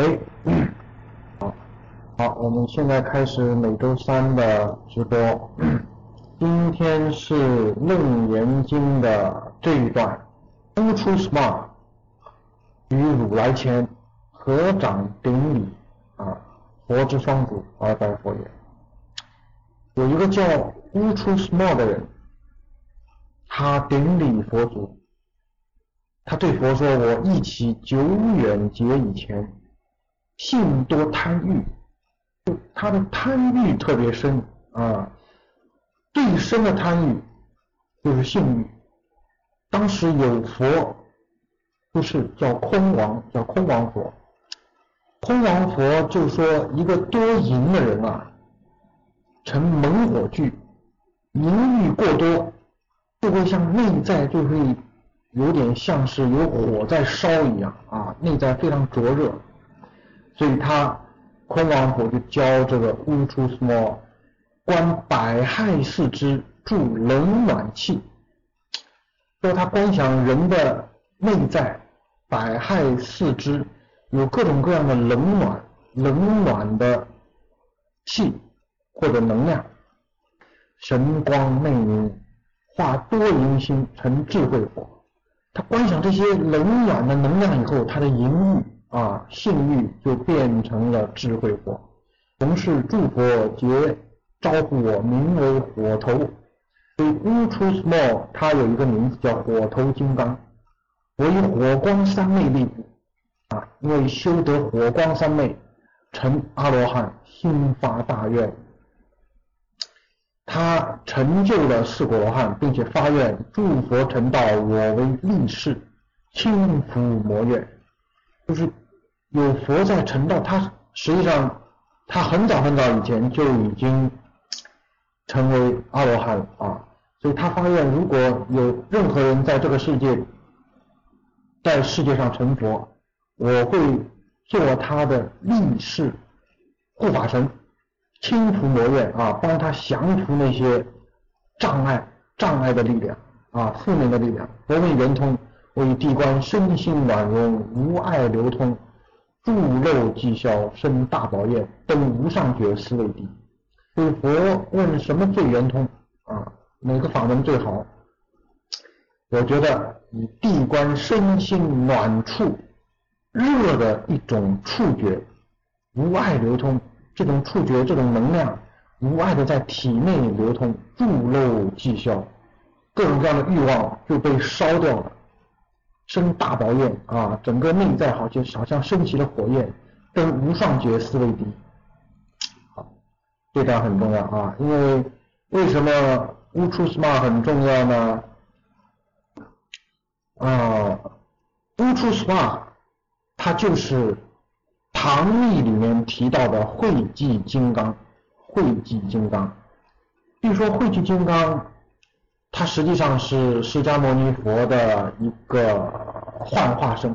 喂，好，我们现在开始每周三的直播。今天是楞严经的这一段，乌出 smart 于汝来前，合掌顶礼佛之双足而拜佛也。有一个叫乌出 smart 的人，他顶礼佛足，他对佛说：我忆起久远劫以前，性多贪欲，他的贪欲特别深最深的贪欲就是性欲。当时有佛出世，叫空王佛。空王佛就说，一个多淫的人成猛火炬，淫欲过多，就会像内在就会有点像是有火在烧一样内在非常灼热。所以空王佛就教这个乌出 small 观百害四肢，助冷暖气，说他观想人的内在百害四肢有各种各样的冷暖的气或者能量，神光内明，化多淫心成智慧火。他观想这些冷暖的能量以后，他的淫欲性欲就变成了智慧火。从是诸佛皆招呼我，名为火头。所以乌出 small 它有一个名字叫火头金刚。我以火光三昧立故因为修得火光三昧，成阿罗汉，心发大愿，他成就了四果罗汉，并且发愿诸佛成道，我为力士，轻伏魔愿。就是有佛在成道，他实际上他很早以前就已经成为阿罗汉了所以他发愿，如果有任何人在这个世界上成佛，我会做他的力士护法神，轻伏魔愿帮他降服那些障碍的力量负面的力量。佛问圆通，我以地观身心暖融，无碍流通，诸漏寂消，生大宝焰，登无上觉思维地。所以佛问什么最圆通哪个法门最好？我觉得以地观身心暖处热的一种触觉，无碍流通，这种触觉这种能量无碍的在体内流通，诸漏寂消，各种各样的欲望就被烧掉了，生大宝焰整个内在好像升起了火焰，登无上觉思维地。好，这段很重要因为为什么乌出 smart 很重要呢？乌出 smart 它就是唐密里面提到的慧济金刚。据说慧济金刚它实际上是释迦牟尼佛的一个化身。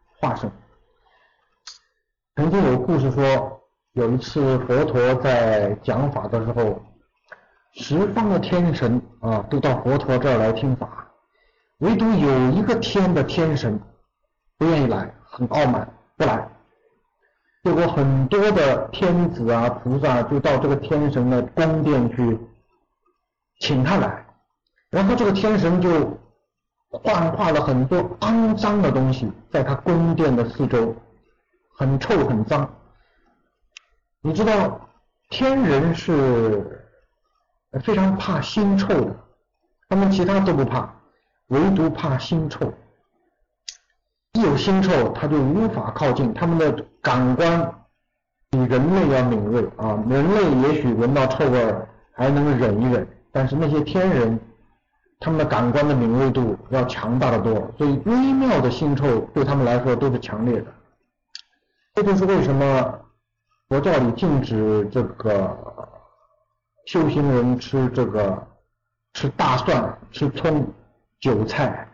曾经有故事说，有一次佛陀在讲法的时候，十方的天神都到佛陀这儿来听法，唯独有一个天的天神不愿意来，很傲慢不来。结果很多的天子菩萨就到这个天神的宫殿去请他来，然后这个天神就幻化了很多肮脏的东西在他宫殿的四周，很臭很脏。你知道天人是非常怕腥臭的，他们其他都不怕，唯独怕腥臭。一有腥臭他就无法靠近，他们的感官比人类要敏锐人类也许闻到臭味还能忍一忍，但是那些天人他们的感官的敏锐度要强大得多，所以微妙的腥臭对他们来说都是强烈的。这就是为什么佛教里禁止这个修行人吃大蒜、吃葱、韭菜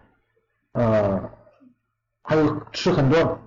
还有吃很多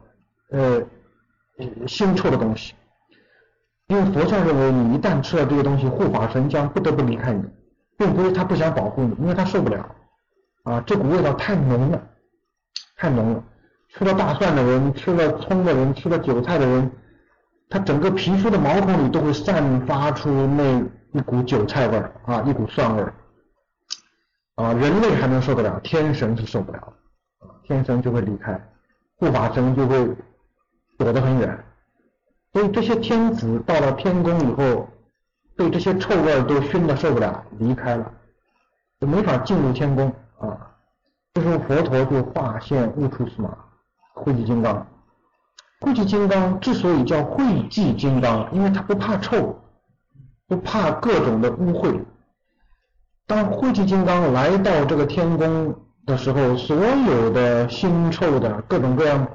腥臭的东西。因为佛教认为你一旦吃了这个东西，护法神将不得不离开你，并不是他不想保护你，因为他受不了这股味道太浓了。 吃了大蒜的人，吃了葱的人，吃了韭菜的人，他整个皮肤的毛孔里都会散发出那一股韭菜味儿啊，一股蒜味儿啊。人类还能受得了，天神是受不了的啊，天神就会离开，护法神就会躲得很远。所以这些天子到了天宫以后，被这些臭味都熏得受不了，离开了，就没法进入天宫啊。这时候佛陀就化现悟出司马慧济金刚。慧济金刚之所以叫慧济金刚，因为它不怕臭，不怕各种的污秽。当慧济金刚来到这个天宫的时候，所有的腥臭的各种各样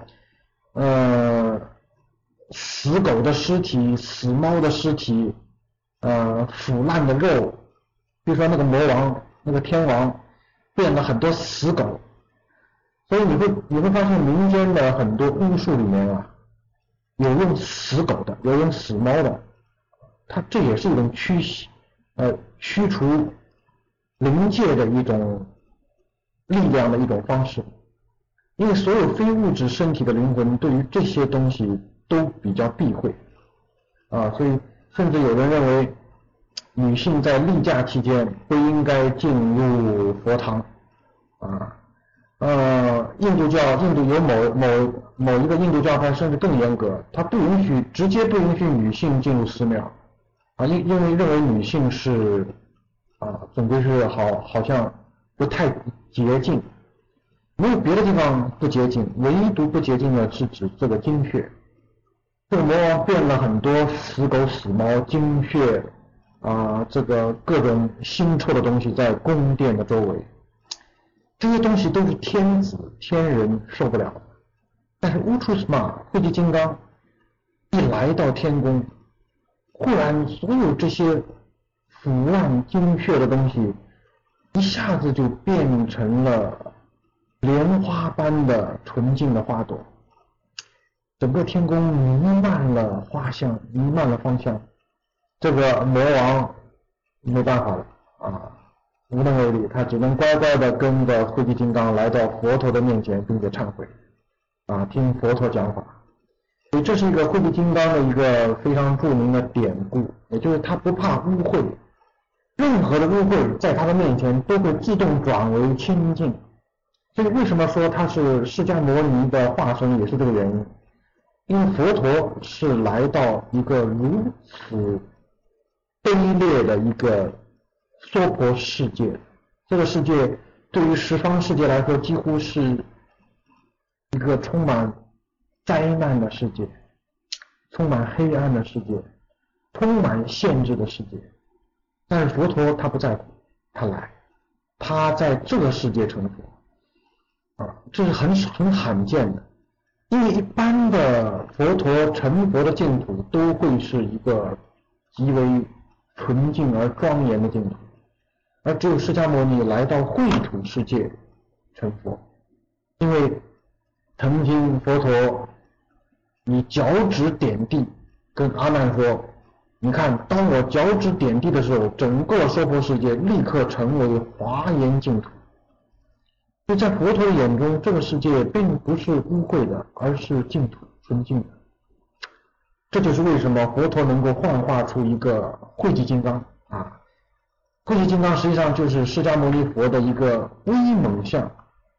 死狗的尸体、死猫的尸体、腐烂的肉，比如说那个魔王、那个天王变了很多死狗，所以你会发现民间的很多巫术里面啊，有用死狗的，有用死猫的，它这也是一种驱除灵界的一种力量的一种方式。因为所有非物质身体的灵魂对于这些东西都比较避讳啊，所以甚至有人认为女性在例假期间不应该进入佛堂啊。印度有某一个印度教派甚至更严格，它直接不允许女性进入寺庙啊，因为认为女性是总归是好像不太洁净。没有别的地方不洁净，唯独不洁净的是指这个精血。这个魔王变了很多死狗、死猫、精血这个各种腥臭的东西在宫殿的周围，这些东西都是天子天人受不了的。但是乌出斯玛慧济金刚一来到天宫，忽然所有这些腐烂精血的东西一下子就变成了莲花般的纯净的花朵，整个天宫弥漫了花香，弥漫了芳香。这个魔王没办法了无能为力，他只能乖乖的跟着慧济金刚来到佛陀的面前，并且忏悔听佛陀讲法。所以这是一个慧济金刚的一个非常著名的典故，也就是他不怕污秽，任何的污秽在他的面前都会自动转为清净。所以为什么说他是释迦牟尼的化身，也是这个原因。因为佛陀是来到一个如此卑劣的一个娑婆世界，这个世界对于十方世界来说几乎是一个充满灾难的世界，充满黑暗的世界，充满限制的世界。但是佛陀他不在乎，他在这个世界成佛这是很罕见的。因为一般的佛陀成佛的净土都会是一个极为纯净而庄严的净土，而只有释迦牟尼来到秽土世界成佛。因为曾经佛陀以脚趾点地跟阿难说，你看当我脚趾点地的时候，整个娑婆世界立刻成为华严净土。所以在佛陀的眼中，这个世界并不是污秽的，而是净土纯净的。这就是为什么佛陀能够幻化出一个慧济金刚慧济金刚实际上就是释迦牟尼佛的一个微猛相。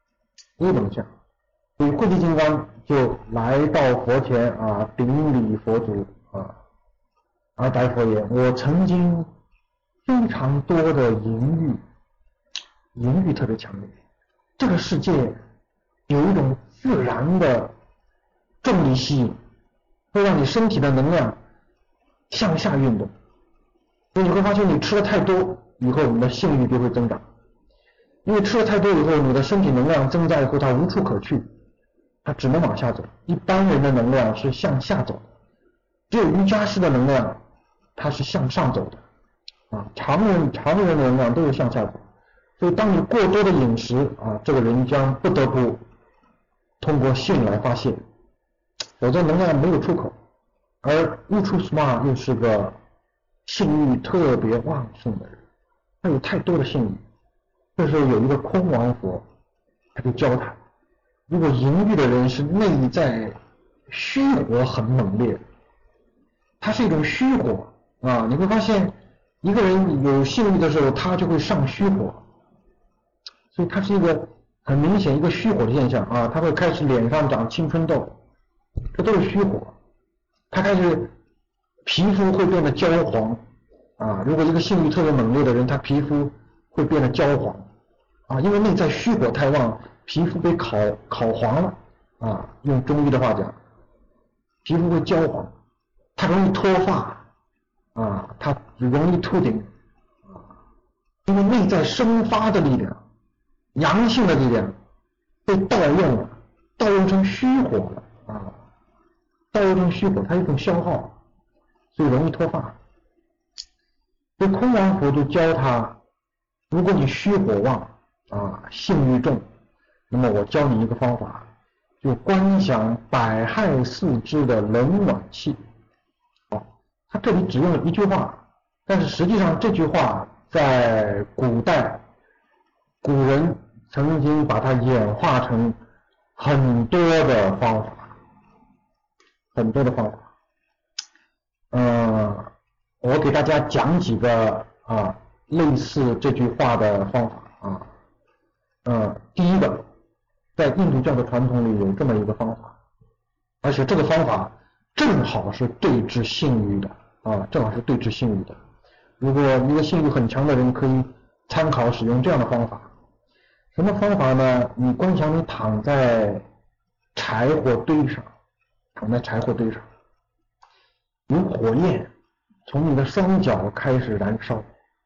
所以慧济金刚就来到佛前顶礼佛足而白佛言：我曾经非常多的淫欲特别强烈。这个世界有一种自然的重力吸引，会让你身体的能量向下运动。所以你会发现你吃的太多以后，你的性欲就会增长。因为吃的太多以后，你的身体能量增加以后，它无处可去，它只能往下走。一般人的能量是向下走的，只有瑜伽师的能量它是向上走的常人的能量都是向下走。所以当你过多的饮食这个人将不得不通过性来发泄，否则能量没有出口。而悟出斯玛又是个性欲特别旺盛的人，他有太多的性欲。这时候有一个空王佛，他就教他如果淫欲的人是内在虚火很猛烈，它是一种虚火啊，你会发现一个人有性欲的时候，他就会上虚火，所以它是一个很明显一个虚火的现象啊，他会开始脸上长青春痘，这都是虚火。他开始皮肤会变得焦黄啊，如果一个性欲特别猛烈的人，他皮肤会变得焦黄啊，因为内在虚火太旺，皮肤被烤黄了啊，用中医的话讲，皮肤会焦黄，它容易脱发啊，它容易秃顶啊，因为内在生发的力量，阳性的力量被盗用了，盗用成虚火了啊，盗用成虚火，它是一种消耗，所以容易脱发。所以空王佛就教他，如果你虚火旺啊，性欲重，那么我教你一个方法，就观想百害四肢的冷暖气。他这里只用了一句话，但是实际上这句话在古代古人曾经把它演化成很多的方法，很多的方法。我给大家讲几个类似这句话的方法啊。第一个，在印度教的传统里有这么一个方法，而且这个方法正好是对治性欲的啊，正好是对治性欲的。如果一个性欲很强的人，可以参考使用这样的方法。什么方法呢？你观想你躺在柴火堆上，有火焰从你的双脚开始燃烧，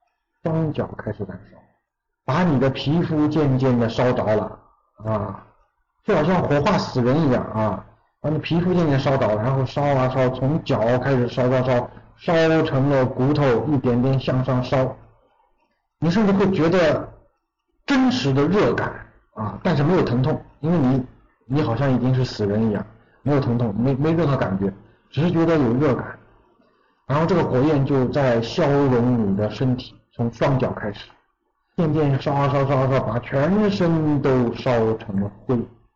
把你的皮肤渐渐的烧着了啊，就好像火化死人一样啊，把你皮肤渐渐烧着，然后烧啊烧，从脚开始烧成了骨头，一点点向上烧，你甚至会觉得真实的热感啊，但是没有疼痛，因为你好像已经是死人一样，没有疼痛，没任何感觉，只是觉得有热感。然后这个火焰就在消融你的身体，从双脚开始，渐渐烧，把全身都烧成了灰，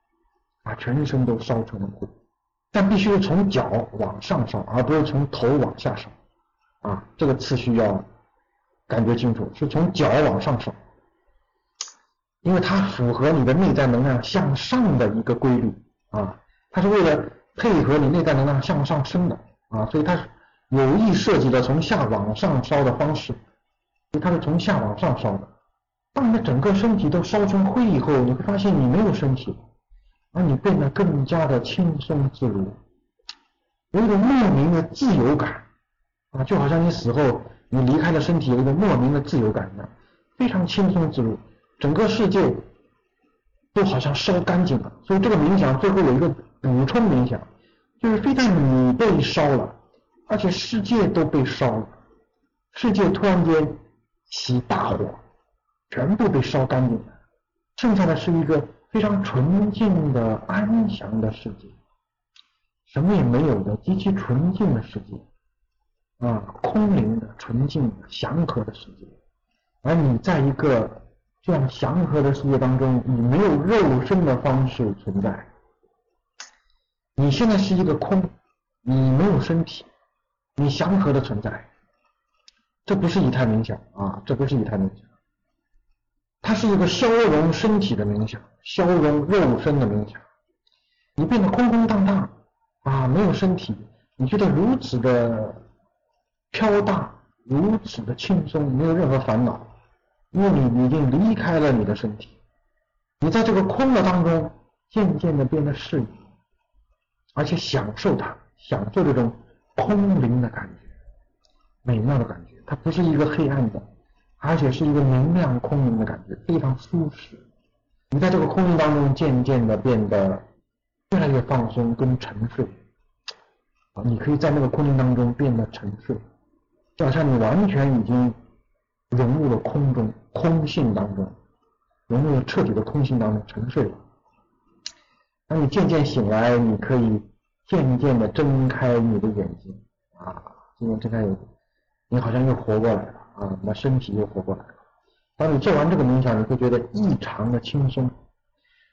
但必须是从脚往上烧，而不是从头往下烧啊，这个次序要感觉清楚，是从脚往上烧，因为它符合你的内在能量向上的一个规律啊，它是为了配合你内在能量向上升的啊，所以它是有意设计的从下往上烧的方式，所以它是从下往上烧的。当你的整个身体都烧成灰以后，你会发现你没有身体，而你变得更加的轻松自如，有一种莫名的自由感啊，就好像你死后你离开了身体，有一种莫名的自由感一样，非常轻松自如，整个世界都好像烧干净了。所以这个冥想最后有一个补充冥想，就是非但你被烧了，而且世界都被烧了，世界突然间起大火，全部被烧干净了，剩下的是一个非常纯净的安详的世界，什么也没有的极其纯净的世界啊，空灵的纯净的祥和的世界。而你在一个这样祥和的世界当中，以没有肉身的方式存在，你现在是一个空，你没有身体，你祥和的存在，这不是以太冥想啊，这不是以太冥想，它是一个消融身体的冥想，消融肉身的冥想。你变得空空荡荡啊，没有身体，你觉得如此的飘荡，如此的轻松，没有任何烦恼，因为你已经离开了你的身体，你在这个空的当中渐渐的变得适应，而且享受它，享受这种空灵的感觉，美妙的感觉，它不是一个黑暗的，而且是一个明亮空灵的感觉，非常舒适。你在这个空灵当中渐渐的变得越来越放松跟沉睡啊，你可以在那个空灵当中变得沉睡，就好像你完全已经融入了空中，空性当中，融入了彻底的空性当中沉睡了。当你渐渐醒来，你可以渐渐的睁开你的眼睛啊，渐渐睁开眼睛，你好像又活过来了啊，你的身体又活过来了。当你做完这个冥想，你会觉得异常的轻松，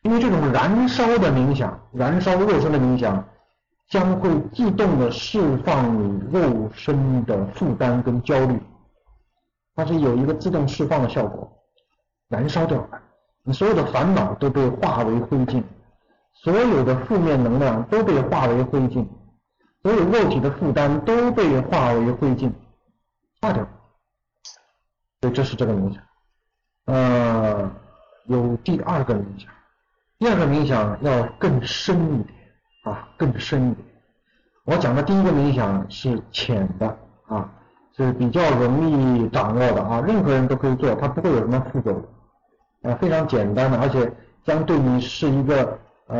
因为这种燃烧的冥想，燃烧肉身的冥想，将会自动的释放你肉身的负担跟焦虑，它是有一个自动释放的效果，燃烧掉了，你所有的烦恼都被化为灰烬，所有的负面能量都被化为灰烬，所有肉体的负担都被化为灰烬，化掉。所以这是这个冥想。有第二个冥想，第二个冥想要更深一点啊，更深一点。我讲的第一个冥想是浅的啊，是比较容易掌握的啊，任何人都可以做，它不会有什么副作用，非常简单的，而且将对你是一个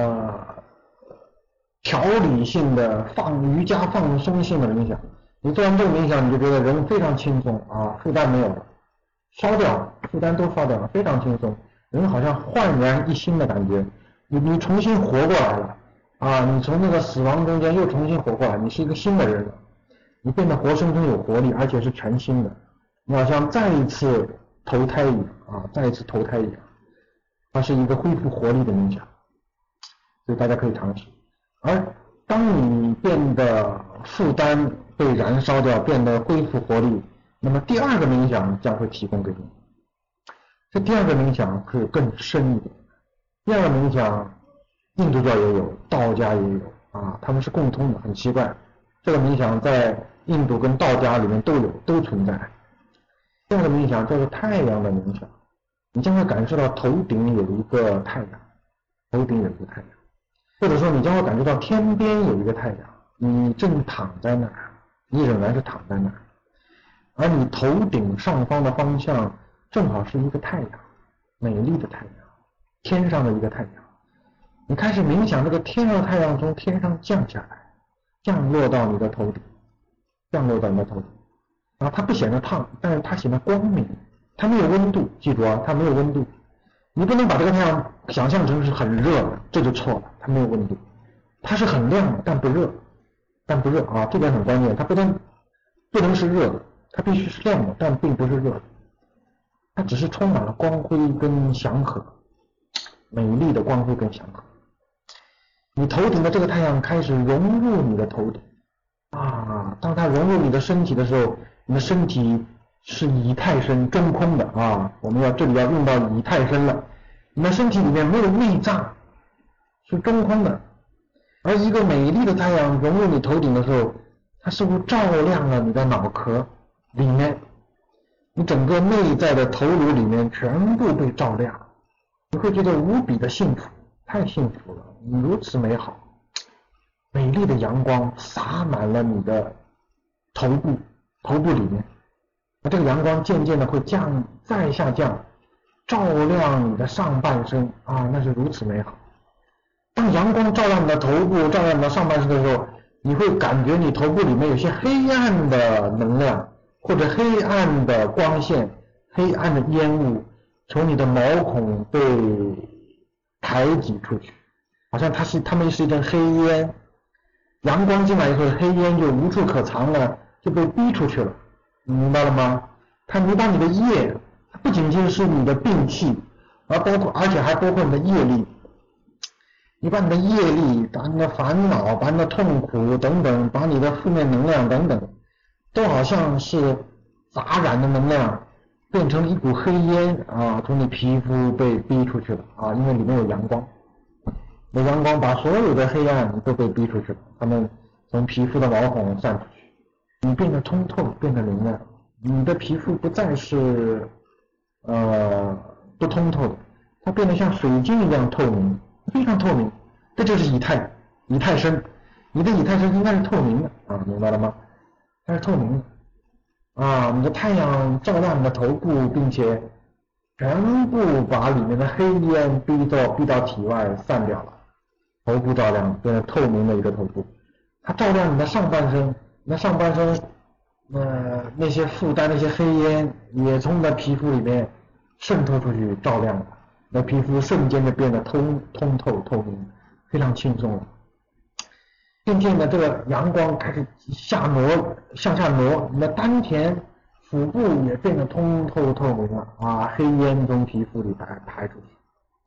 调理性的瑜伽放松性的冥想。你做完这个冥想，你就觉得人非常轻松啊，负担没有了，烧掉负担都烧掉了，非常轻松，人好像焕然一新的感觉，你重新活过来了啊！你从那个死亡中间又重新活过来，你是一个新的人了，你变得活生生有活力，而且是全新的，你好像再一次投胎一样啊，再一次投胎一样，它是一个恢复活力的冥想，所以大家可以尝试。而当你变得负担被燃烧掉，变得恢复活力，那么第二个冥想将会提供给你。这第二个冥想是更深一点。第二个冥想，印度教也有，道家也有啊，他们是共通的，很奇怪。这个冥想在印度跟道家里面都有，都存在。第二个冥想叫做太阳的冥想，你将会感受到头顶有一个太阳，头顶有一个太阳，或者说你将会感觉到天边有一个太阳，你正躺在那儿，你仍然是躺在那儿，而你头顶上方的方向正好是一个太阳，美丽的太阳，天上的一个太阳。你开始冥想，这个天上的太阳从天上降下来，降落到你的头顶，降落到你的头顶。然后它不显得烫，但是它显得光明，它没有温度，记住啊，它没有温度。你不能把这个太阳想象成是很热的，这就错了，它没有温度。它是很亮的，但不热，啊，这点很关键，它不能是热的，它必须是亮的，但并不是热的。它只是充满了光辉跟祥和，美丽的光辉跟祥和。你头顶的这个太阳开始融入你的头顶啊，当它融入你的身体的时候，你的身体是以太身，中空的啊，我们这里要用到以太身了。你的身体里面没有内脏，是中空的。而一个美丽的太阳融入你头顶的时候，它似乎照亮了你的脑壳里面，你整个内在的头颅里面全部被照亮，你会觉得无比的幸福，太幸福了，你如此美好，美丽的阳光洒满了你的头部里面，而这个阳光渐渐的会再下降，照亮你的上半身啊，那是如此美好。当阳光照亮你的头部，照亮你的上半身的时候，你会感觉你头部里面有些黑暗的能量，或者黑暗的光线，黑暗的烟雾从你的毛孔被排挤出去，好像它们是一阵黑烟，阳光进来以后，黑烟就无处可藏了，就被逼出去了，你明白了吗？你把你的业，它不仅仅是你的病气，而且还包括你的业力，你把你的业力，把你的烦恼，把你的痛苦等等，把你的负面能量等等，都好像是杂染的能量，变成了一股黑烟啊，从你皮肤被逼出去了啊，因为里面有阳光，有阳光把所有的黑暗都被逼出去了，它们从皮肤的毛孔散出去，你变得通透，变得明亮，你的皮肤不再是不通透的，它变得像水晶一样透明，非常透明，这就是以太身，你的以太身应该是透明的啊，明白了吗？它是透明的啊，你的太阳照亮你的头部，并且全部把里面的黑烟逼到体外散掉了，头部照亮，变成透明的一个头部。它照亮你的上半身，你的上半身那些负担，那些黑烟也从你的皮肤里面渗透出去，照亮了，你的皮肤瞬间就变得通透透明，非常轻松了。渐渐的，这个阳光开始向下挪，你的丹田、腹部也变得通透透明了啊，黑烟从皮肤里排出去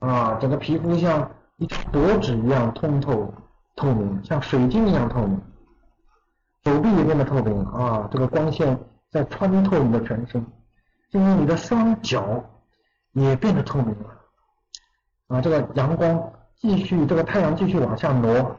整个皮肤像一张薄纸一样透明，像水晶一样透明，手臂也变得透明这个光线在穿透你的全身，甚至你的双脚也变得透明了这个阳光这个太阳继续往下挪，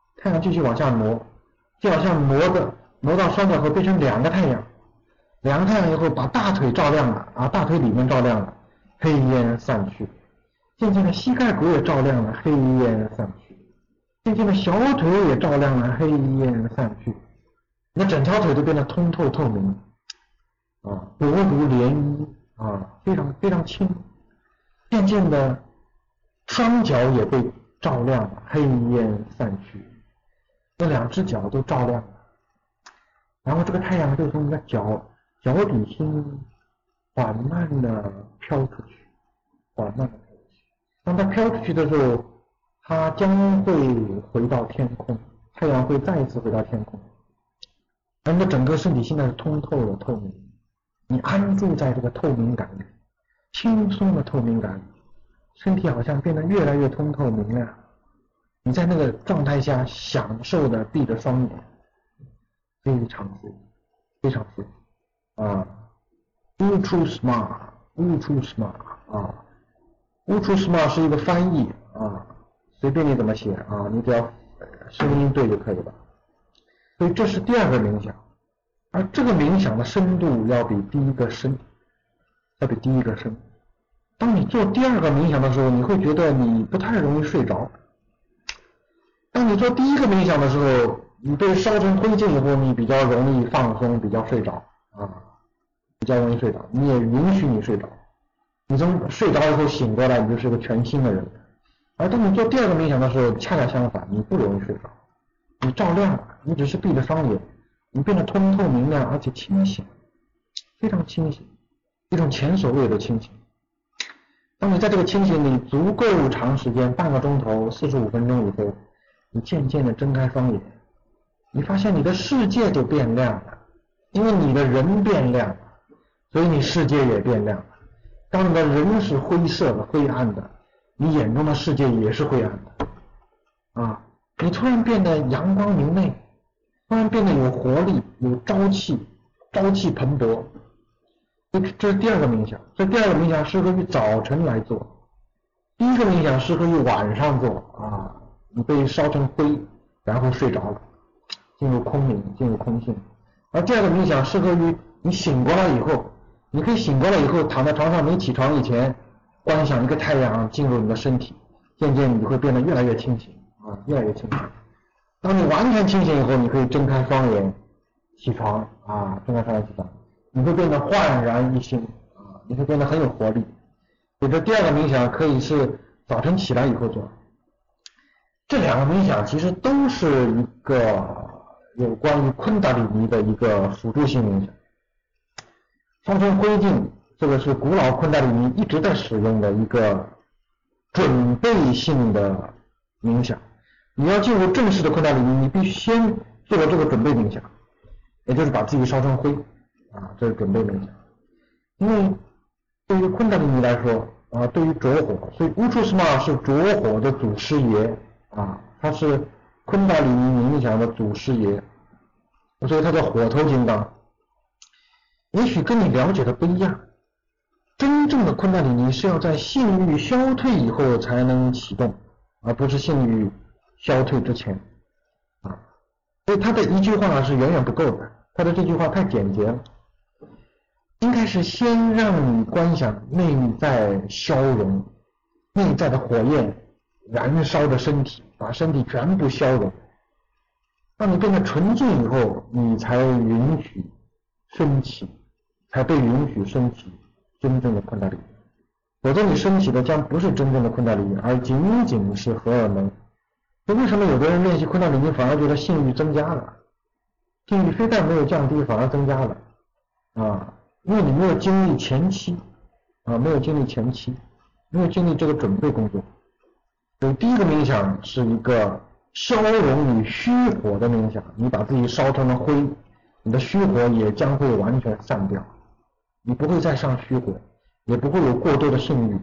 就好像挪到双脚后变成2个太阳以后把大腿照亮了大腿里面照亮了，黑烟散去，渐渐的膝盖骨也照亮了，黑烟散去，渐渐的小腿也照亮了，黑烟散去，你的整条腿都变得通透透明薄如涟漪非常非常轻，渐渐的双脚也被照亮了，黑烟散去，这2只脚都照亮了，然后这个太阳就从你的脚底心缓慢的飘出去，当它飘出去的时候，它将会回到天空，太阳会再一次回到天空，而你的整个身体现在是通透的透明，你安住在这个透明感里，轻松的透明感里，身体好像变得越来越通透明亮，你在那个状态下享受的闭着双眼，非常舒服Ultra Smart是一个翻译随便你怎么写你只要声音对就可以了。所以这是第2个冥想，而这个冥想的深度要比第一个深。当你做第2个冥想的时候，你会觉得你不太容易睡着。当你做第1个冥想的时候，你被烧成灰烬以后，你比较容易放松，比较睡着比较容易睡着，你也允许你睡着。你从睡着以后醒过来，你就是个全新的人。而当你做第2个冥想的时候，恰恰相反，你不容易睡着，你照亮了，你只是闭着双眼，你变得通透明亮，而且清醒，非常清醒，一种前所未有的清醒。当你在这个清醒里足够长时间，半个钟头、45分钟以后，你渐渐的睁开双眼，你发现你的世界就变亮了，因为你的人变亮了，所以你世界也变亮了。当你的人是灰色的、灰暗的，你眼中的世界也是灰暗的你突然变得阳光明媚，突然变得有活力、有朝气蓬勃。这是第2个冥想，这第2个冥想适合于早晨来做，第1个冥想适合于晚上做你被烧成灰，然后睡着了，进入空灵，进入空性。而第2个冥想适合于你醒过来以后，你可以醒过来以后躺在床上没起床以前，观想一个太阳进入你的身体，渐渐你会变得越来越清醒越来越清醒。当你完全清醒以后，你可以睁开双眼起床你会变得焕然一新你会变得很有活力。所以这第2个冥想可以是早晨起来以后做。这2个冥想其实都是一个有关于昆达里尼的一个辅助性冥想。烧成灰烬，这个是古老昆达里尼一直在使用的一个准备性的冥想。你要进入正式的昆达里尼，你必须先做这个准备冥想，也就是把自己烧成灰这是准备冥想。因为对于昆达里尼来说对于着火，所以乌出斯玛是着火的祖师爷他是昆达里尼冥想的祖师爷，所以他叫火头金刚。也许跟你了解的不一样，真正的昆达里尼是要在性欲消退以后才能启动，而不是性欲消退之前所以他的一句话是远远不够的，他的这句话太简洁了，应该是先让你观想内在消融，内在的火焰燃烧的身体，把身体全部消融，当你变得纯净以后，你才允许升起，才被允许升起真正的昆达里尼。否则你升起的将不是真正的昆达里尼，而仅仅是荷尔蒙。为什么有的人练习昆达里尼反而觉得性欲增加了？性欲非但没有降低，反而增加了因为你没有经历前期没有经历这个准备工作。所以第1个冥想是一个消融你虚火的冥想，你把自己烧成了灰，你的虚火也将会完全散掉，你不会再上虚火，也不会有过多的性欲，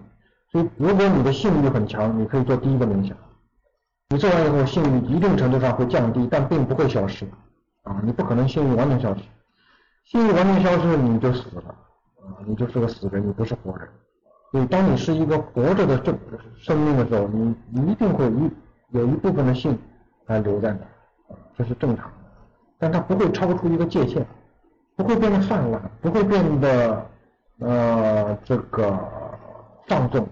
所以如果你的性欲很强，你可以做第一个冥想。你做完以后，性欲一定程度上会降低，但并不会消失啊，你不可能性欲完全消失。性欲完全消失，你就死了啊，你就是个死人，你不是活人。所以当你是一个活着的生命的时候，你一定会有一部分的性还留在那，这是正常的，但它不会超出一个界限，不会变得泛滥，不会变得这个放纵。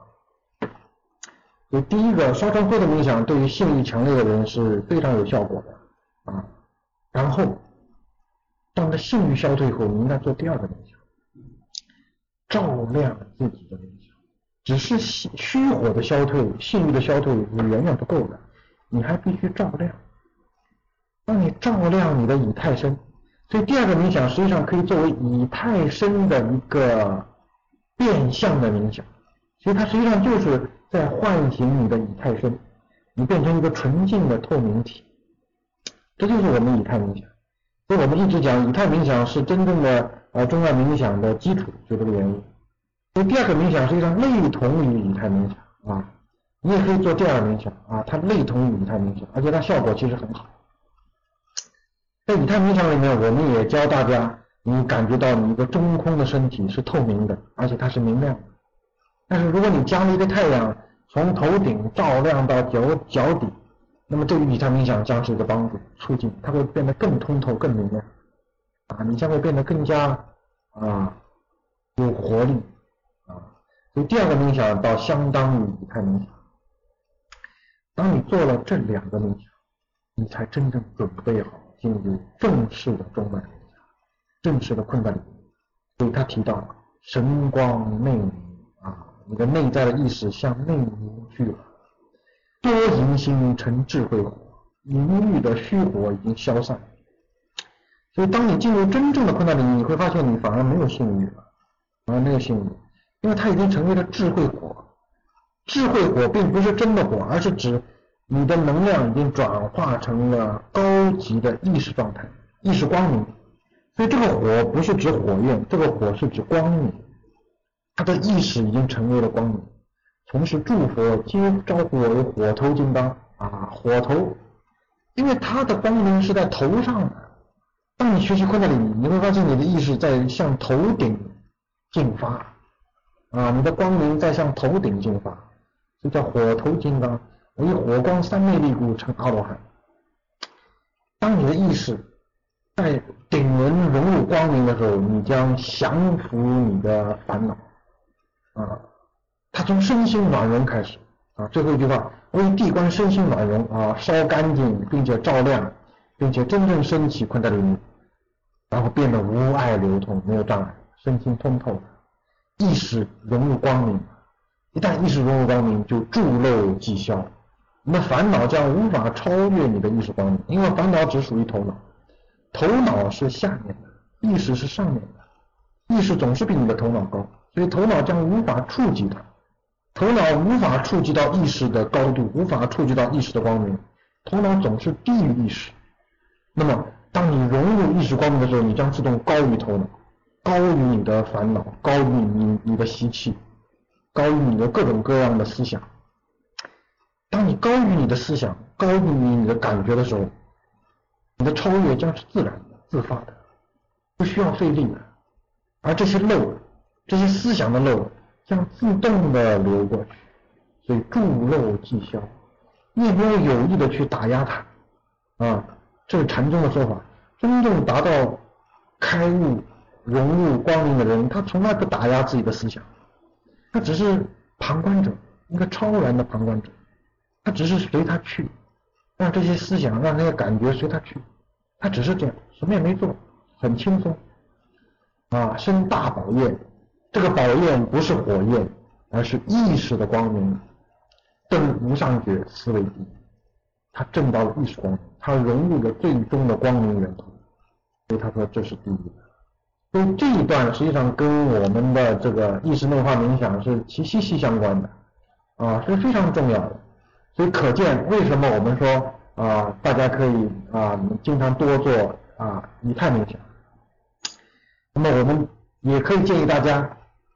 所以第一个烧成灰的冥想对于性欲强烈的人是非常有效果的啊。然后当这性欲消退后，你应该做第二个冥想，照亮自己的冥想。只是虚火的消退，性欲的消退是远远不够的，你还必须照亮。当你照亮你的以太身，所以第二个冥想实际上可以作为以太身的一个变相的冥想，所以它实际上就是在唤醒你的以太身，你变成一个纯净的透明体，这就是我们以太冥想。所以我们一直讲以太冥想是真正的中外冥想的基础，就这个原因。所以第二个冥想实际上类同于以太冥想啊，你也可以做第二个冥想啊，它类同于以太冥想，而且它效果其实很好。在以太冥想里面，我们也教大家，你感觉到你一个中空的身体是透明的，而且它是明亮的。但是如果你将一个太阳从头顶照亮到脚底，那么对于以太冥想将是一个帮助，促进它会变得更通透、更明亮啊，你将会变得更加有活力啊。所以第二个冥想倒相当于以太冥想。当你做了这两个冥想，你才真正准备好进入正式的中外冥想，正式的困在里面。所以他提到神光内凝啊，你的内在的意识向内凝聚了，多淫心成智慧火，淫欲的虚火已经消散。所以当你进入真正的困难里，你会发现你反而没有性欲了，反而没有性欲，因为它已经成为了智慧火。智慧火并不是真的火，而是指你的能量已经转化成了高级的意识状态，意识光明。所以这个火不是指火焰，这个火是指光明，他的意识已经成为了光明。同时诸佛皆招呼为火头金刚啊，火头，因为它的光明是在头上的。当你学习困难里，你会发现你的意识在向头顶进发啊，你的光明在向头顶进发，这叫火头金刚，为火光三昧力故成阿罗汉。当你的意识在顶轮融入光明的时候，你将降服你的烦恼啊，它从身心暖融开始啊，最后一句话，为地观身心暖融啊，烧干净并且照亮，并且真正升起困在里面，然后变得无碍流通，没有障碍，身心通透，意识融入光明。一旦意识融入光明，就诸漏即消，你的烦恼将无法超越你的意识光明，因为烦恼只属于头脑，头脑是下面的，意识是上面的，意识总是比你的头脑高，所以头脑将无法触及它，头脑无法触及到意识的高度，无法触及到意识的光明，头脑总是低于意识。那么当你融入意识光明的时候，你将自动高于头脑，高于你的烦恼，高于你的习气，高于你的各种各样的思想。当你高于你的思想，高于你的感觉的时候，你的超越将是自然的、自发的，不需要费力的。而这些漏，这些思想的漏将自动的流过去，所以诸漏即消。你也没有有意的去打压它啊，这是禅宗的说法。真正达到开悟、融入光明的人，他从来不打压自己的思想，他只是旁观者，一个超然的旁观者，他只是随他去，让这些思想、让这些感觉随他去，他只是这样，什么也没做，很轻松啊，生大宝焰。这个宝焰不是火焰，而是意识的光明，登无上觉思维地，他证到了意识光明，他融入了最终的光明源头，所以他说这是第一的。所以这一段实际上跟我们的这个意识内化冥想是息息相关的啊，是非常重要的。所以可见为什么我们说大家可以经常多做以太冥想。那么我们也可以建议大家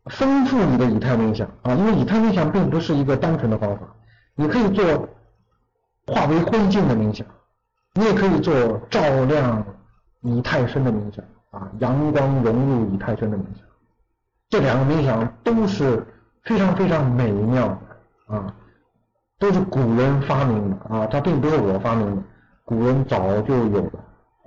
丰富你的以太冥想啊，因为以太冥想并不是一个单纯的方法，你可以做化为灰烬的冥想，你也可以做照亮以太身的冥想啊，阳光融入以太身的冥想。这两个冥想都是非常非常美妙的啊，都是古人发明的啊，它并不是我发明的，古人早就有了。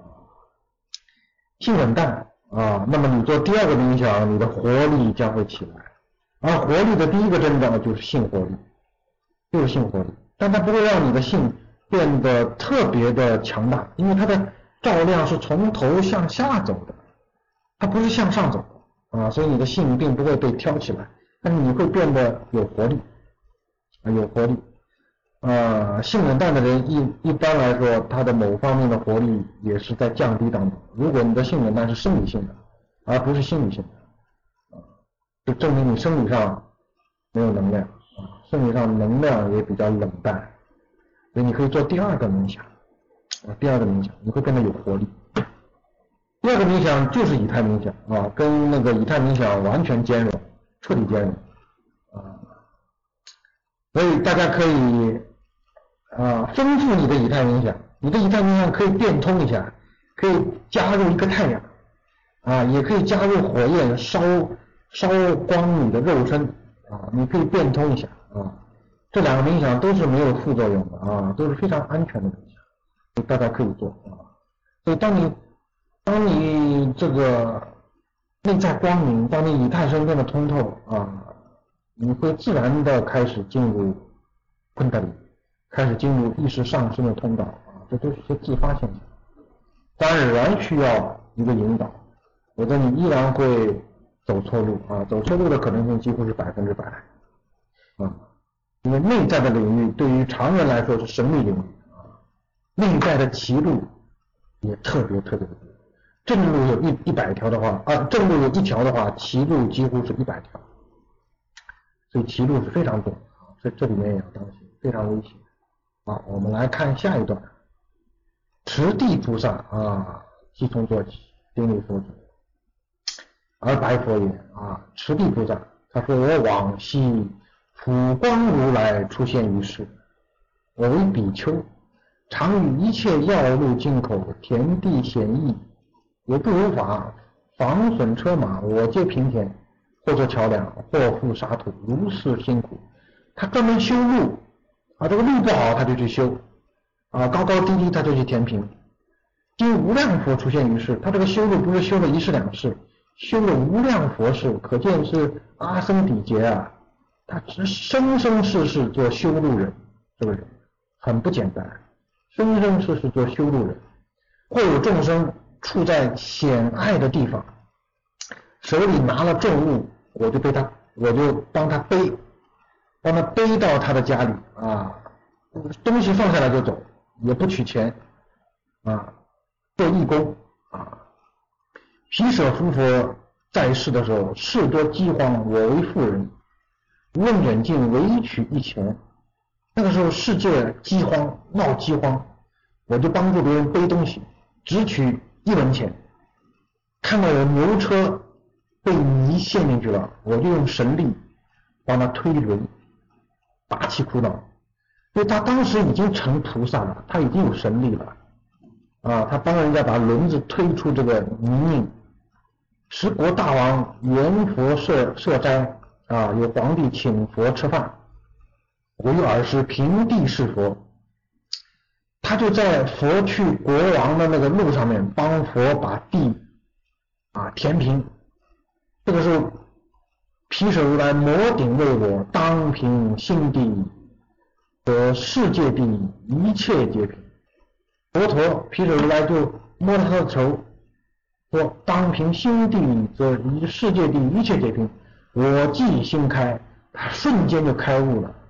性冷淡啊，那么你做第二个冥想，你的活力将会起来，而活力的第一个征兆就是性活力，就是性活力，但它不会让你的性变得特别的强大，因为它的照亮是从头向下走的，它不是向上走啊，所以你的性并不会被挑起来，但是你会变得有活力啊，有活力。性冷淡的人一般来说，他的某方面的活力也是在降低当中。如果你的性冷淡是生理性的，而不是心理性的，就证明你生理上没有能量啊，生理上能量也比较冷淡。所以你可以做第二个冥想啊，第二个冥想你会变得有活力。第二个冥想就是以太冥想啊，跟那个以太冥想完全兼容，彻底兼容啊。所以大家可以丰富你的以太冥想，你的以太冥想可以变通一下，可以加入一个太阳啊，也可以加入火焰烧光你的肉身啊，你可以变通一下啊。这两个冥想都是没有副作用的啊，都是非常安全的冥想，大家可以做啊。所以当你这个内在光明，当你以太身变得通透啊，你会自然的开始进入昆达里，开始进入意识上升的通道啊，这都是些自发现象，当然仍然需要一个引导，否则你依然会走错路啊，走错路的可能性几乎是100%啊，因为内在的领域对于常人来说是神秘领域啊，内在的歧路也特别的多，正路有100条的话正路有1条的话，歧路几乎是100条，所以歧路是非常多啊，所以这里面也要当心，非常危险。好，我们来看下一段。持地菩萨啊，即从做起，顶礼佛祖，而白佛言啊，持地菩萨，他说我往昔普光如来出现于世，我为比丘，常与一切要路进口，田地险易，有不如法，防损车马，我皆平田，或者桥梁，或覆沙土，如是辛苦。他专门修路啊，这个路不好他就去修啊，高高低低他就去填平。经无量佛出现于世，他这个修路不是修了1世2世，修了无量佛世，可见是阿僧底劫啊，他生生世世做修路人，这个人很不简单，生生世世做修路人。或有众生处在险隘的地方，手里拿了重物，我就帮他背到他的家里啊，东西放下来就走，也不取钱啊，做义工啊。毗舍夫佛在世的时候，事多饥荒，我为妇人，无人忍境，唯取一钱。那个时候世界饥荒，闹饥荒，我就帮助别人背东西，只取1文钱。看到有牛车被泥陷进去了，我就用神力帮他推轮，拔起苦恼。因为他当时已经成菩萨了，他已经有神力了啊，他帮人家把轮子推出这个泥泞。十国大王圆佛设斋啊，有皇帝请佛吃饭，唯尔时平地是佛，他就在佛去国王的那个路上面帮佛把地填平。这个时候毗舍如来摩顶为我，当平心地，得世界地一切皆平。佛陀毗舍如来就摸了他的头，说当平心地，则世界地一切皆平。我即心开，他瞬间就开悟了，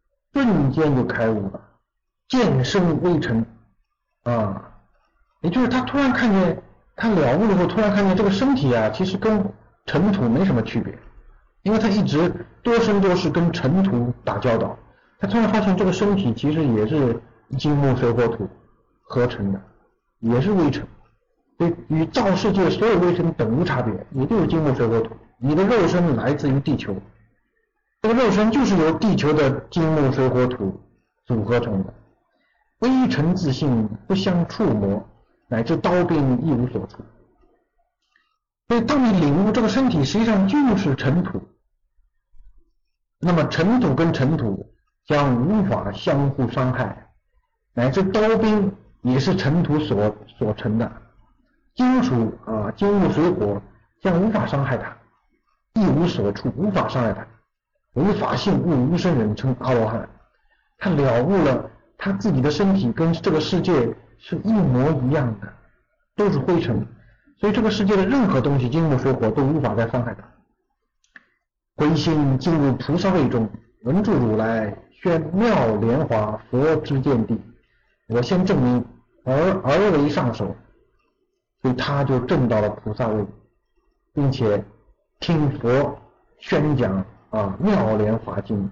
见生微尘啊，也就是他突然看见，他了悟了后突然看见这个身体啊，其实跟尘土没什么区别，因为他一直多生多世跟尘土打交道，他突然发现这个身体其实也是金木水火土合成的，也是微尘，所以与造世界所有微尘等无差别，也就是金木水火土你的肉身来自于地球，这个肉身就是由地球的金木水火土组合成的，微尘自性，不相触摸，乃至刀兵一无所处。所以当你领悟这个身体实际上就是尘土，那么尘土跟尘土将无法相互伤害，乃至刀兵也是尘土所成的，金属金木水火将无法伤害它，一无所处，无法伤害它。无法性悟无生人称阿罗汉，他了悟了他自己的身体跟这个世界是一模一样的，都是灰尘，所以这个世界的任何东西金木水火都无法再伤害他。回心进入菩萨位中，文住如来宣妙莲华佛之见地，我先证明而为上首，所以他就证到了菩萨位，并且听佛宣讲妙莲华经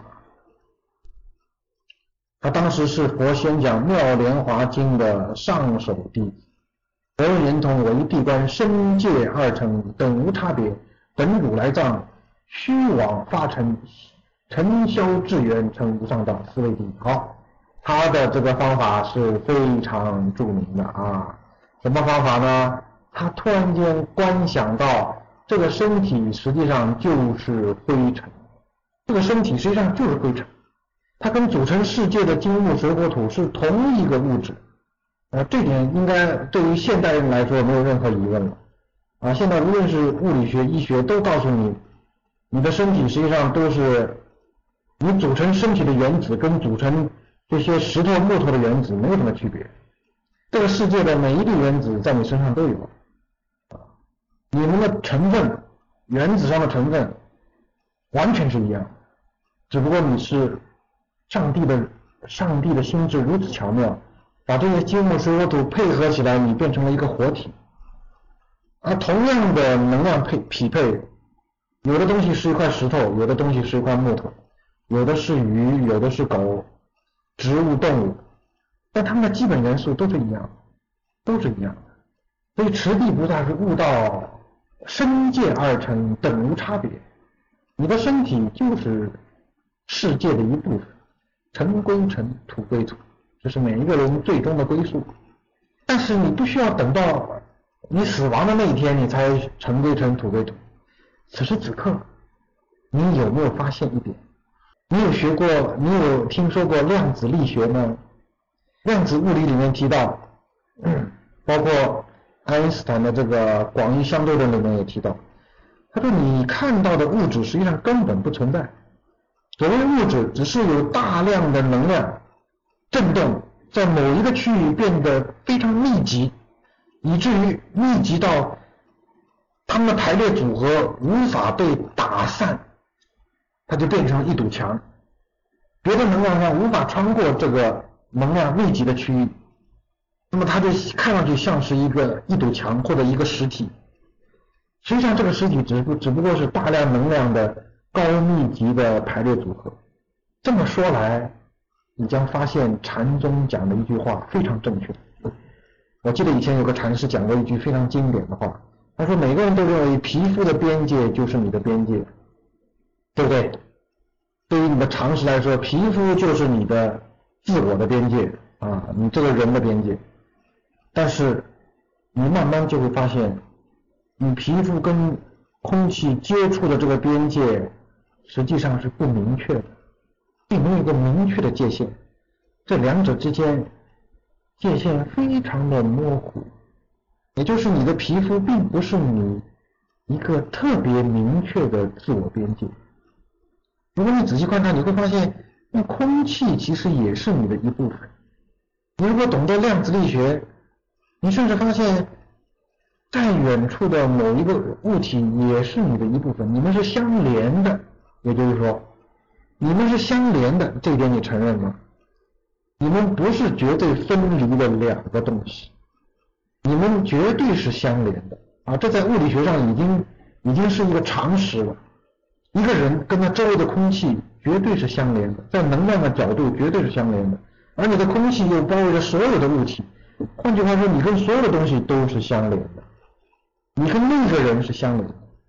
他当时是佛宣讲妙莲华经的上首弟子。佛言通为地观身界二乘等无差别，本如来藏虚妄发尘消智缘成无上道，四位第一。好，他的这个方法是非常著名的什么方法呢？他突然间观想到这个身体实际上就是灰尘，这个身体实际上就是灰尘，它跟组成世界的金木水火土是同一个物质，这点应该对于现代人来说没有任何疑问了现在无论是物理学、医学都告诉你，你的身体实际上都是你组成身体的原子跟组成这些石头木头的原子没有什么区别，这个世界的每一粒原子在你身上都有你们的成分，原子上的成分完全是一样，只不过你是上帝的心智如此巧妙，把这些金木水火土配合起来，你变成了一个活体。而同样的能量匹配，有的东西是一块石头，有的东西是一块木头，有的是鱼，有的是狗，植物动物，但它们的基本元素都是一样，都是一样的。所以持地菩萨是悟到身界二乘等无差别，你的身体就是世界的一部分，尘归尘，土归土，这是每一个人最终的归宿。但是你不需要等到你死亡的那一天你才尘归尘，土归土，此时此刻你有没有发现一点？你有听说过量子力学吗？量子物理里面提到包括爱因斯坦的这个广义相对论里面也提到，他说你看到的物质实际上根本不存在，所谓物质只是有大量的能量振动在某一个区域变得非常密集，以至于密集到它们的排列组合无法被打散，它就变成一堵墙，别的能量上无法穿过这个能量密集的区域，那么它就看上去像是一堵墙或者一个实体，实际上这个实体只不过是大量能量的高密集的排列组合。这么说来，你将发现禅宗讲的一句话非常正确。我记得以前有个禅师讲过一句非常经典的话，他说每个人都认为皮肤的边界就是你的边界，对不对？对于你的常识来说，皮肤就是你的自我的边界你这个人的边界。但是你慢慢就会发现，你皮肤跟空气接触的这个边界实际上是不明确的，并没有一个明确的界限，这两者之间界限非常的模糊，也就是你的皮肤并不是你一个特别明确的自我边界。如果你仔细观察，你会发现那空气其实也是你的一部分。你如果懂得量子力学，你甚至发现在远处的某一个物体也是你的一部分，你们是相连的，也就是说你们是相连的，这一点你承认吗？你们不是绝对分离的两个东西，你们绝对是相连的这在物理学上已经是一个常识了。一个人跟他周围的空气绝对是相连的，在能量的角度绝对是相连的，而你的空气又包围着所有的物体，换句话说，你跟所有的东西都是相连的，你跟那个人是相连的。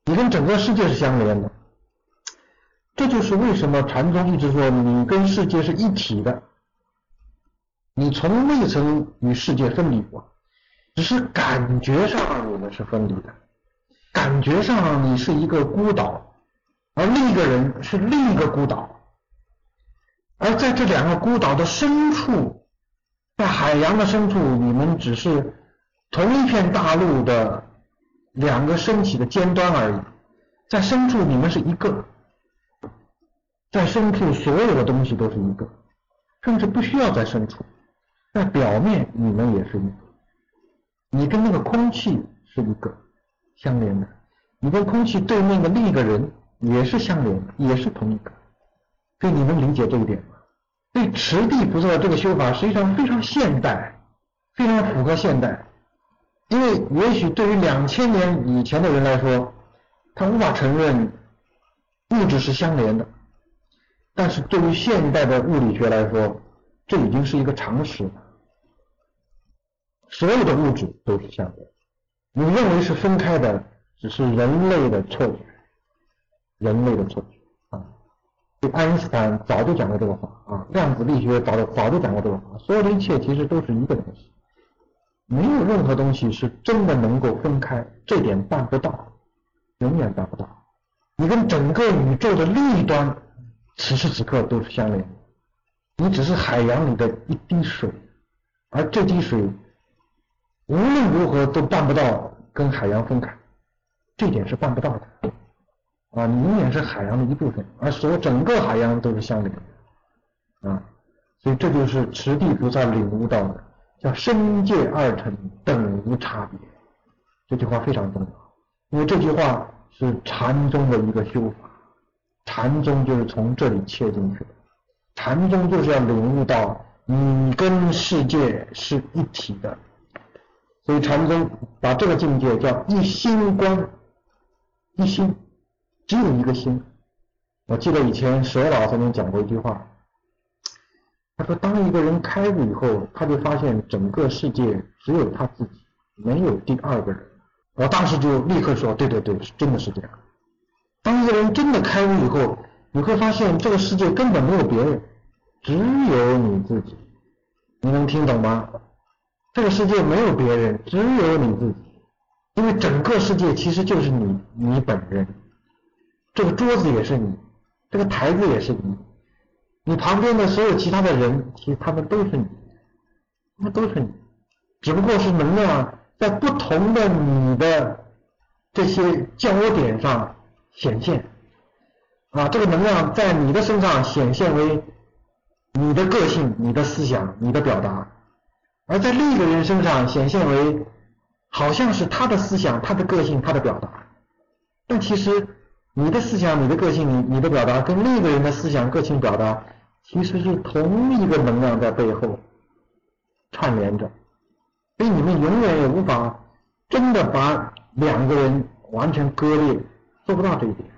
你跟整个世界是相连的。这就是为什么禅宗一直说你跟世界是一体的，你从未曾与世界分离过，只是感觉上你们是分离的，感觉上你是一个孤岛，而另一个人是另一个孤岛，而在这两个孤岛的深处，在海洋的深处，你们只是同一片大陆的两个升起的尖端而已，在深处你们是一个，在深处所有的东西都是一个，甚至不需要在深处，在表面你们也是一个，你跟那个空气是一个相连的，你跟空气对面的另一个人也是相连的，也是同一个。所以你能理解这一点吗？所以持地菩萨的这个修法实际上非常现代，非常符合现代。因为也许对于2000年以前的人来说，他无法承认物质是相连的，但是对于现代的物理学来说，这已经是一个常识了。所有的物质都是相连，你认为是分开的，只是人类的错觉，人类的错觉啊！爱因斯坦早就讲过这个话啊，量子力学早就讲过这个话，所有的一切其实都是一个东西，没有任何东西是真的能够分开，这点办不到，永远办不到。你跟整个宇宙的另一端，此时此刻都是相连的，你只是海洋里的一滴水，而这滴水无论如何都办不到跟海洋分开，这点是办不到的啊！你永远是海洋的一部分，而所有整个海洋都是相连的啊！所以这就是持地菩萨领悟到的，叫身界二乘等无差别。这句话非常重要，因为这句话是禅宗的一个修法，禅宗就是从这里切进去的，禅宗就是要领悟到你跟世界是一体的。所以禅宗把这个境界叫一心观，一心，只有一个心。我记得以前佘老曾经讲过一句话，他说当一个人开悟以后，他就发现整个世界只有他自己，没有第二个人。我当时就立刻说对对对，真的是这样。当一个人真的开悟以后，你会发现这个世界根本没有别人，只有你自己。你能听懂吗？这个世界没有别人，只有你自己，因为整个世界其实就是你本人。这个桌子也是你，这个台子也是你，你旁边的所有其他的人，其实他们都是你，他们都是你，只不过是能量在不同的你的这些焦点上显现啊，这个能量在你的身上显现为你的个性、你的思想、你的表达，而在另一个人身上显现为好像是他的思想、他的个性、他的表达，但其实你的思想、你的个性、你的表达跟另一个人的思想、个性、表达其实是同一个能量在背后串联着，所以你们永远也无法真的把两个人完全割裂，做不到这一点。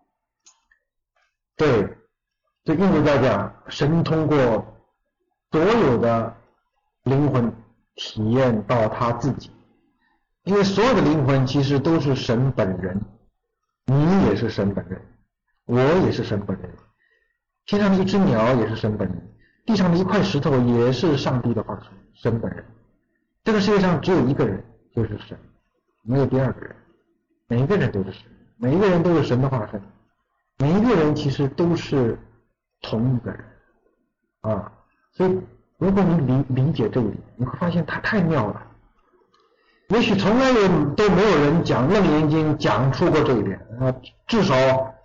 对，这印度在讲神通过所有的灵魂体验到他自己，因为所有的灵魂其实都是神本人，你也是神本人，我也是神本人，天上的一只鸟也是神本人，地上的一块石头也是上帝的化身，神本人。这个世界上只有一个人，就是神，没有第二个人，每一个人都是神，每一个人都是神的化身，每一个人其实都是同一个人啊！所以如果你理解这一点，你会发现它太妙了。也许从来都没有人讲《楞严经》讲出过这一点啊，至少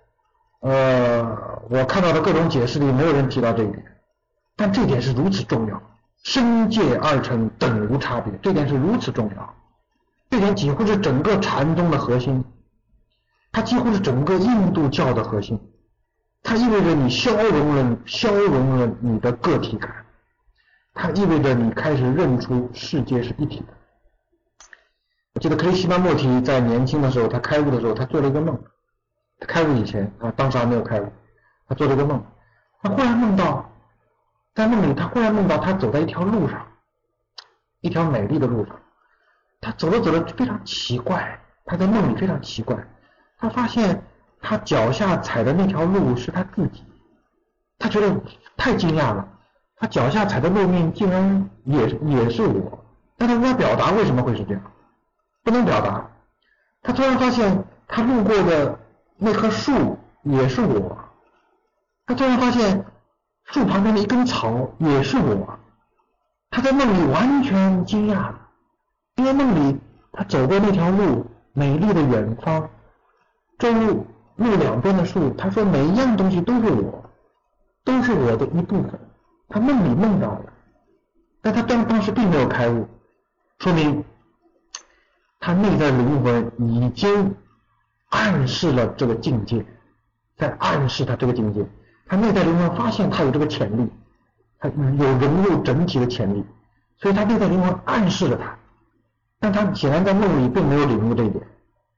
我看到的各种解释里没有人提到这一点，但这一点是如此重要，身界二乘等无差别，这点是如此重要，这点几乎是整个禅宗的核心，它几乎是整个印度教的核心，它意味着你消融了你的个体感，它意味着你开始认出世界是一体的。我记得克里希那穆提在年轻的时候，他开悟的时候，他做了一个梦。他开悟以前啊，当时还没有开悟，他做了一个梦。他忽然梦到，在梦里他忽然梦到他走在一条路上，一条美丽的路上。他走着走着非常奇怪，他在梦里非常奇怪， 他发现他脚下踩的那条路是他自己，他觉得太惊讶了，他脚下踩的路面竟然也是我，但他无法表达为什么会是这样，不能表达。他突然发现他路过的那棵树也是我，他突然发现树旁边的一根草也是我，他在梦里完全惊讶了，因为梦里他走过那条路，美丽的远方，周路两边的树，他说每一样东西都是我，都是我的一部分，他梦里梦到了，但他当时并没有开悟，说明他内在灵魂已经暗示了这个境界，在暗示他这个境界，他内在灵魂发现他有这个潜力，他有融入整体的潜力，所以他内在灵魂暗示了他，但他显然在梦里并没有领悟这一点，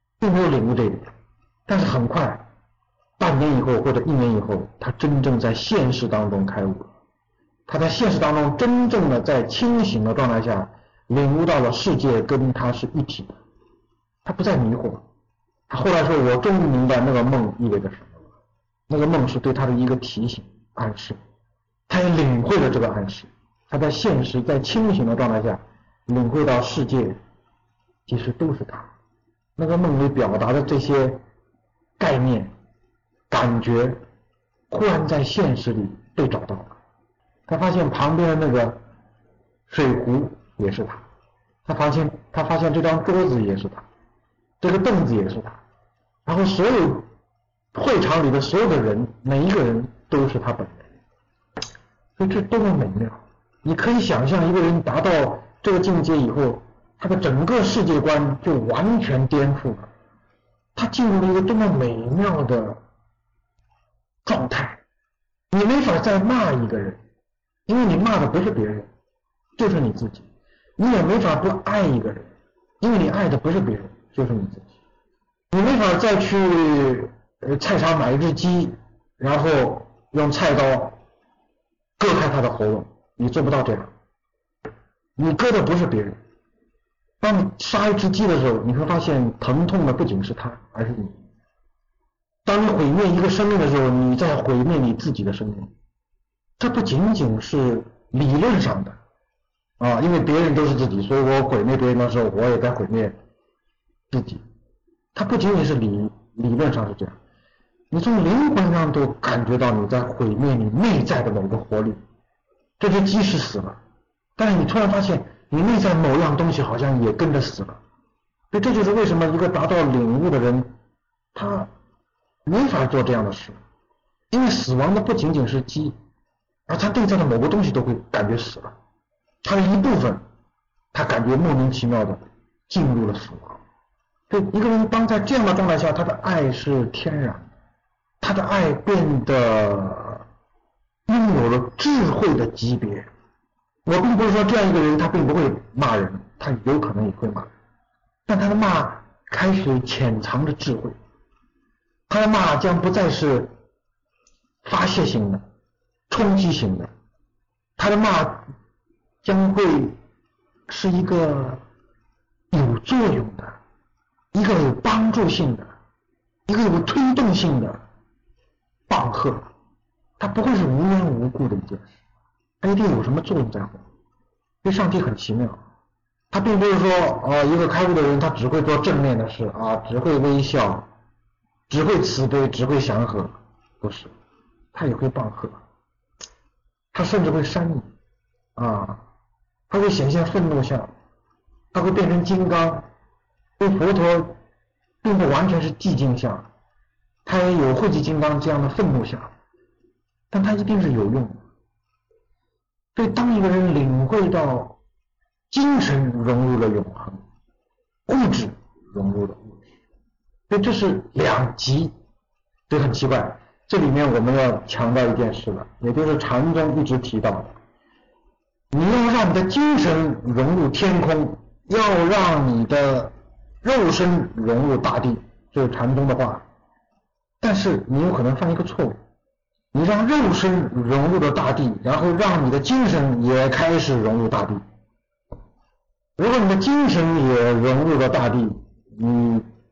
但是很快半年以后或者1年以后，他真正在现实当中开悟了，他在现实当中真正的在清醒的状态下领悟到了世界跟他是一体的，他不再迷惑。他后来说，我终于明白那个梦意味着什么了，那个梦是对他的一个提醒暗示，他也领会了这个暗示，他在现实在清醒的状态下领会到世界其实都是他，那个梦里表达的这些概念感觉忽然在现实里被找到了，他发现旁边的那个水壶也是他，他发现这张桌子也是他，这个凳子也是他，然后所有会场里的所有的人，每一个人都是他本人，所以这多么美妙。你可以想象一个人达到这个境界以后，他的整个世界观就完全颠覆了，他进入了一个多么美妙的状态。你没法再骂一个人，因为你骂的不是别人，就是你自己。你也没法不爱一个人，因为你爱的不是别人，就是你自己。你没法再去菜场买一只鸡，然后用菜刀割开他的喉咙，你做不到这样。你割的不是别人，当你杀一只鸡的时候，你会发现疼痛的不仅是他，而是你。当你毁灭一个生命的时候，你在毁灭你自己的生命。这不仅仅是理论上的因为别人都是自己，所以我毁灭别人的时候，我也在毁灭自己。它不仅仅是理论上是这样，你从灵魂上都感觉到你在毁灭你内在的某个活力。这只鸡是死了，但是你突然发现你内在某样东西好像也跟着死了。所以这就是为什么一个达到领悟的人，他没法做这样的事，因为死亡的不仅仅是鸡，而他内在的某个东西都会感觉死了，他的一部分他感觉莫名其妙的进入了死亡。所以一个人当在这样的状态下，他的爱是天然的，他的爱变得拥有了智慧的级别。我并不是说这样一个人他并不会骂人，他有可能也会骂人，但他的骂开始潜藏着智慧，他的骂将不再是发泄型的冲击型的，他的骂将会是一个有作用的，一个有帮助性的，一个有推动性的棒喝，它不会是无缘无故的一件事，它一定有什么作用在后面。所以上帝很奇妙，他并不是说一个开悟的人他只会做正面的事只会微笑，只会慈悲，只会祥和，不是，他也会棒喝，他甚至会删你他会显现愤怒相，他会变成金刚。所以佛陀并不完全是寂静相，他也有慧寂金刚这样的愤怒相，但他一定是有用的。所以当一个人领会到精神融入了永恒，物质融入了物质，所以这是两极。所以很奇怪，这里面我们要强调一件事了，也就是禅宗一直提到的，你要让你的精神融入天空，要让你的肉身融入大地，这是禅宗的话。但是你有可能犯一个错误，你让肉身融入了大地，然后让你的精神也开始融入大地。如果你的精神也融入了大地，你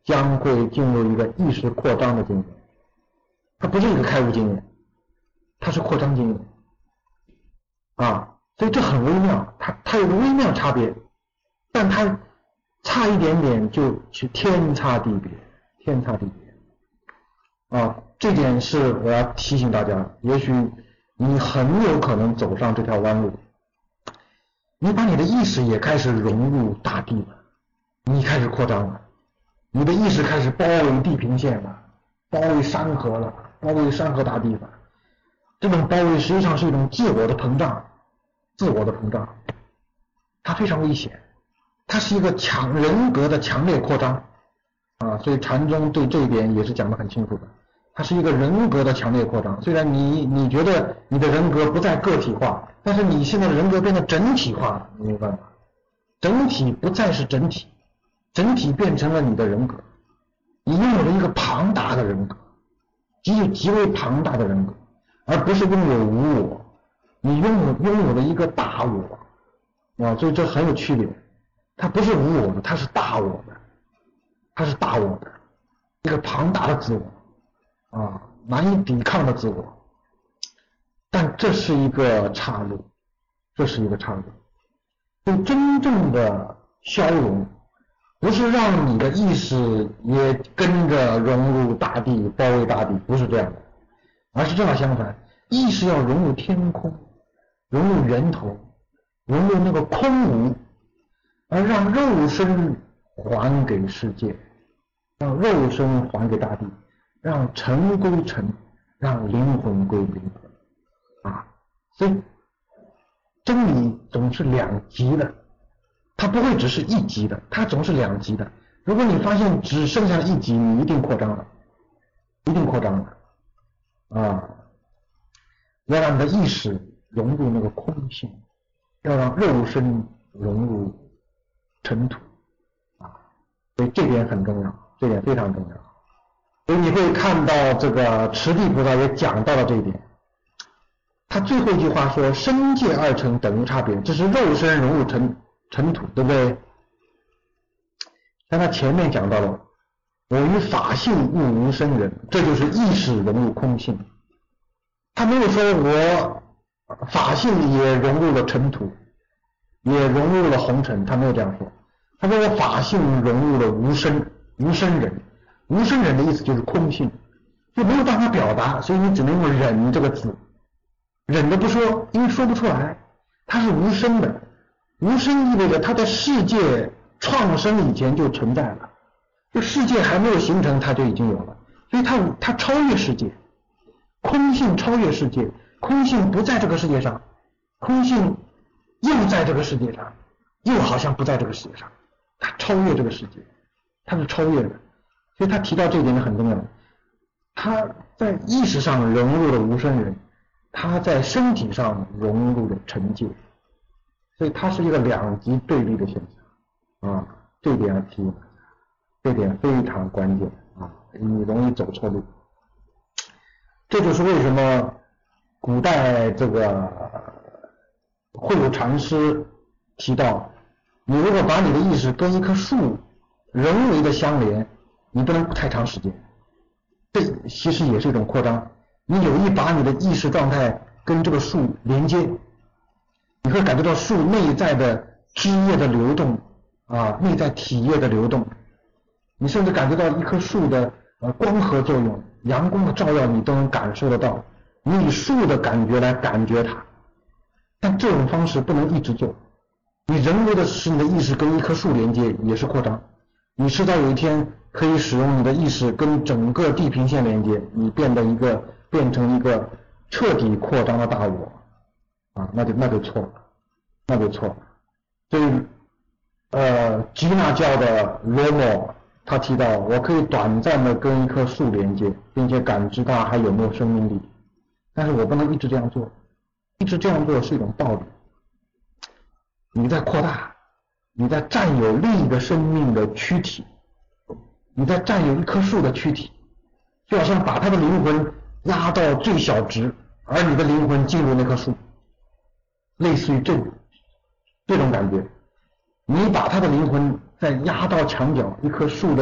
将会进入一个意识扩张的经验，它不是一个开悟经验，它是扩张经验啊，所以这很微妙，它有个微妙差别，但它差一点点就是天差地别，天差地别啊，这点是我要提醒大家，也许你很有可能走上这条弯路，你把你的意识也开始融入大地了，你开始扩张了，你的意识开始包围地平线了，包围山河了，包围山河大地了。这种包围实际上是一种自我的膨胀，自我的膨胀，它非常危险，它是一个人格的强烈扩张啊，所以禅宗对这一点也是讲得很清楚的，它是一个人格的强烈扩张。虽然你觉得你的人格不再个体化，但是你现在的人格变得整体化了，你明白吗？整体不再是整体，整体变成了你的人格，你拥有了一个庞大的人格，极为庞大的人格，而不是拥有无我，你拥有了一个大我啊，所以这很有区别，它不是无我的，它是大我的，它是大我的一个庞大的自我啊，难以抵抗的自我。但这是一个岔路，这是一个岔路。就真正的消融，不是让你的意识也跟着融入大地，包围大地，不是这样的，而是正好相反，意识要融入天空，融入源头，融入那个空无，而让肉身还给世界，让肉身还给大地，让尘归尘，让灵魂归灵魂啊！所以真理总是两极的，它不会只是一极的，它总是两极的。如果你发现只剩下一极，你一定扩张了，一定扩张了啊！要让你的意识融入那个空性，要让肉身融入尘土啊！所以这点很重要，这点非常重要。所以你会看到这个持地菩萨也讲到了这一点。他最后一句话说身界二乘等无差别，这是肉身融入尘土，对不对？像他前面讲到了我于法性悟无生人，这就是意识融入空性。他没有说我法性也融入了尘土，也融入了红尘，他没有这样说。他说我法性融入了无生人，无生人的意思就是空性，就没有办法表达，所以你只能用忍这个字，忍的不说，因为说不出来，它是无生的。无生意味着它在世界创生以前就存在了，就世界还没有形成它就已经有了，所以它超越世界，空性超越世界，空性不在这个世界上，空性又在这个世界上，又好像不在这个世界上，它超越这个世界，它是超越的。所以他提到这一点很重要，他在意识上融入了无生人，他在身体上融入了尘界，所以它是一个两极对立的现象啊，这一点要提，这点非常关键啊，你容易走错路。这就是为什么古代这个会有禅师提到，你如果把你的意识跟一棵树人为的相连，你不能太长时间，这其实也是一种扩张。你有意把你的意识状态跟这个树连接，你会感觉到树内在的枝叶的流动啊，内在体液的流动，你甚至感觉到一棵树的光合作用，阳光的照耀你都能感受得到，你以树的感觉来感觉它。但这种方式不能一直做，你人为的使你的意识跟一棵树连接也是扩张，你迟早有一天可以使用你的意识跟整个地平线连接，你变成一个彻底扩张的大我啊，那就错了，那就错了。所以吉那教的罗摩他提到，我可以短暂的跟一棵树连接，并且感知它还有没有生命力，但是我不能一直这样做，一直这样做是一种暴力，你在扩大，你在占有另一个生命的躯体，你在占有一棵树的躯体，就好像把他的灵魂压到最小值，而你的灵魂进入那棵树，类似于这种感觉。你把他的灵魂再压到墙角，一棵树的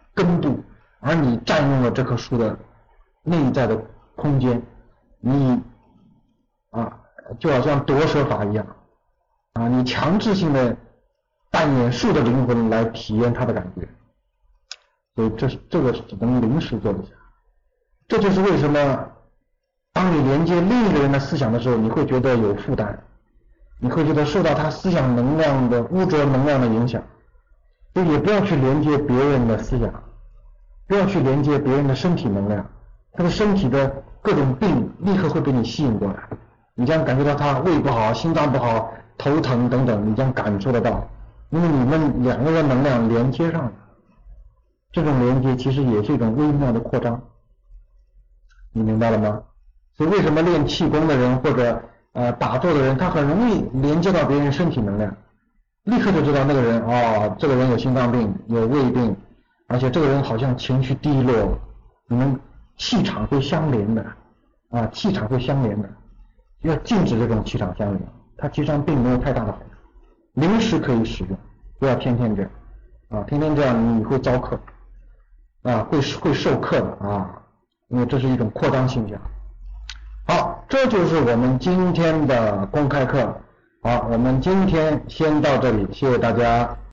根部，而你占用了这棵树的内在的空间，你就好像夺舍法一样你强制性的扮演树的灵魂来体验它的感觉，所以这个只能临时做一下。这就是为什么当你连接另一个人的思想的时候，你会觉得有负担，你会觉得受到他思想能量的污浊能量的影响。所以也不要去连接别人的思想，不要去连接别人的身体能量，他的身体的各种病立刻会被你吸引过来，你将感觉到他胃不好、心脏不好、头疼等等，你将感受得到，因为你们两个人能量连接上了。这种连接其实也是一种微妙的扩张，你明白了吗？所以为什么练气功的人或者打坐的人，他很容易连接到别人身体能量，立刻就知道那个人这个人有心脏病、有胃病，而且这个人好像情绪低落，你们气场会相连的气场会相连的，要禁止这种气场相连，它其实上并没有太大的好处，临时可以使用，不要天天这样天天这样你会遭克会受克的因为这是一种扩张现象。好，这就是我们今天的公开课。好，我们今天先到这里，谢谢大家。